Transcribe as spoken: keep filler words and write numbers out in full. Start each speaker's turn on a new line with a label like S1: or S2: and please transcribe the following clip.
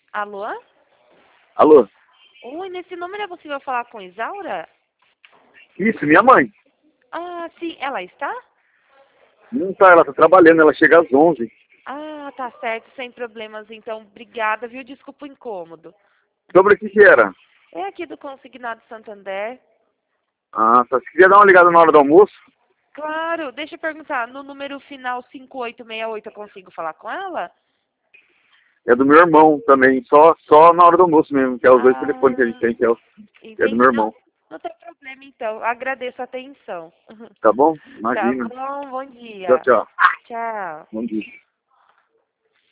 S1: Alô?
S2: Alô?
S1: Oi, nesse número é possível falar com Isaura?
S2: Isso, minha mãe.
S1: Ah, sim, ela está?
S2: Não tá, ela tá trabalhando, ela chega às onze.
S1: Ah, tá certo, sem problemas. Então, obrigada, viu? Desculpa o incômodo.
S2: Sobre o que que era?
S1: É aqui do Consignado Santander.
S2: Ah, só se queria dar uma ligada na hora do almoço.
S1: Claro, deixa eu perguntar, no número final cinco oito seis oito eu consigo falar com ela?
S2: É do meu irmão também, só, só na hora do almoço mesmo, que é os dois telefones que a gente
S1: Ah,
S2: tem, que é, o, que é do meu
S1: entendi. Não,
S2: irmão.
S1: não tem problema então. Agradeço a atenção.
S2: Tá bom?
S1: Tá
S2: Imagina.
S1: bom, bom
S2: Tchau,
S1: dia.
S2: tchau.
S1: Tchau.
S2: Bom dia.